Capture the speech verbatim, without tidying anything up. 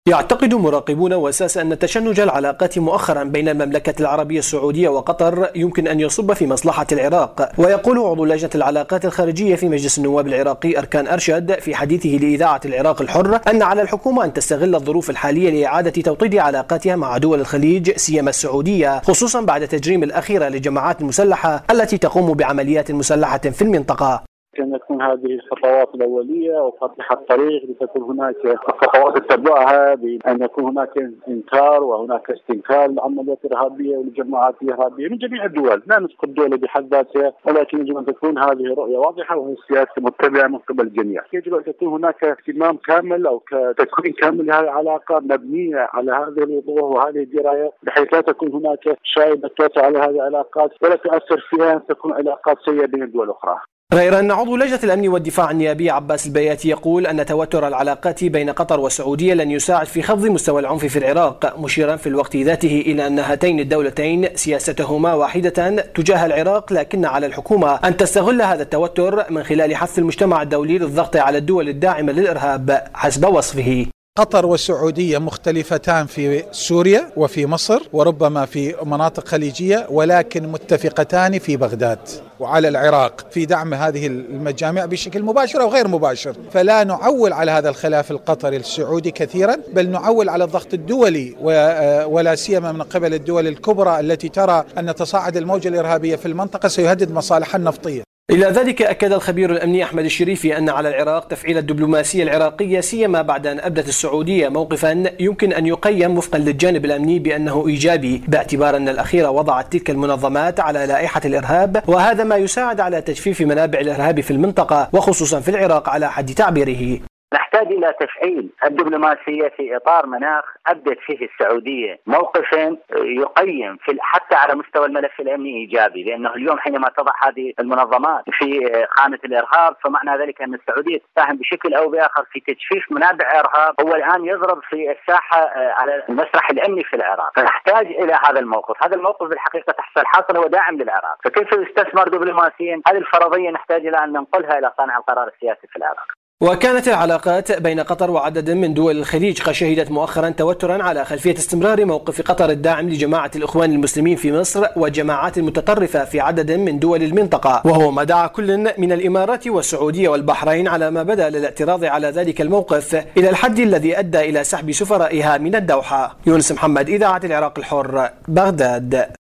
يعتقد مراقبون وساس أن تشنج العلاقات مؤخرا بين المملكة العربية السعودية وقطر يمكن أن يصب في مصلحة العراق. ويقول عضو لجنة العلاقات الخارجية في مجلس النواب العراقي أركان أرشد في حديثه لإذاعة العراق الحر أن على الحكومة أن تستغل الظروف الحالية لإعادة توطيد علاقاتها مع دول الخليج سيما السعودية، خصوصا بعد تجريم الأخيرة للجماعات المسلحة التي تقوم بعمليات مسلحة في المنطقة. أن تكون هذه الخطوات الأولية وفتح الطريق لتكون هناك الخطوات تتبعها بأن يكون هناك إنكار وهناك استنكار للعمليات الإرهابية والجماعات الإرهابية من جميع الدول، لا نسقط دولة بحد ذاتها، ولكن يجب أن تكون هذه رؤية واضحة وهي سياسة متبعة من قبل الجميع. يجب أن تكون هناك اهتمام كامل أو تكوين كامل لهذه العلاقة مبنية على هذه الوضوح وهذه الدراية، بحيث لا تكون هناك شائبة توسع على هذه العلاقات ولا تؤثر فيها أن تكون علاقات سيئة بين الدول الأخرى. غير أن عضو لجنة الأمن والدفاع النيابي عباس البياتي يقول أن توتر العلاقات بين قطر والسعودية لن يساعد في خفض مستوى العنف في العراق، مشيرا في الوقت ذاته إلى أن هاتين الدولتين سياستهما واحدة تجاه العراق، لكن على الحكومة أن تستغل هذا التوتر من خلال حث المجتمع الدولي للضغط على الدول الداعمة للإرهاب حسب وصفه. قطر والسعودية مختلفتان في سوريا وفي مصر وربما في مناطق خليجية، ولكن متفقتان في بغداد وعلى العراق في دعم هذه المجامع بشكل مباشر أو غير مباشر. فلا نعول على هذا الخلاف القطري السعودي كثيرا، بل نعول على الضغط الدولي ولا سيما من قبل الدول الكبرى التي ترى أن تصاعد الموجة الإرهابية في المنطقة سيهدد مصالحها النفطية. إلى ذلك أكد الخبير الأمني أحمد الشريفي أن على العراق تفعيل الدبلوماسية العراقية، سيما بعد أن أبدت السعودية موقفا يمكن أن يقيم وفقا للجانب الأمني بأنه إيجابي، باعتبار أن الأخيرة وضعت تلك المنظمات على لائحة الإرهاب، وهذا ما يساعد على تجفيف منابع الإرهاب في المنطقة وخصوصا في العراق على حد تعبيره. نحتاج إلى تفعيل الدبلوماسية في إطار مناخ أبدت فيه السعودية موقف يقيم في حتى على مستوى الملف الأمني إيجابي، لأنه اليوم حينما تضع هذه المنظمات في خانة الإرهاب فمعنى ذلك أن السعودية تساهم بشكل أو بآخر في تجفيف منابع إرهاب هو الآن يضرب في الساحة على المسرح الأمني في العراق. فنحتاج إلى هذا الموقف، هذا الموقف بالحقيقة تحصل حاصل هو داعم للعراق، فكيف يستثمر دبلوماسيا؟ هذه الفرضية نحتاج إلى أن ننقلها إلى صانع القرار السياسي في العراق. وكانت العلاقات بين قطر وعدد من دول الخليج قد شهدت مؤخرا توترا على خلفية استمرار موقف قطر الداعم لجماعة الإخوان المسلمين في مصر والجماعات المتطرفة في عدد من دول المنطقة، وهو ما دعا كل من الإمارات والسعودية والبحرين على ما بدا للاعتراض على ذلك الموقف إلى الحد الذي أدى إلى سحب سفرائها من الدوحة. يونس محمد، إذاعة العراق الحر، بغداد.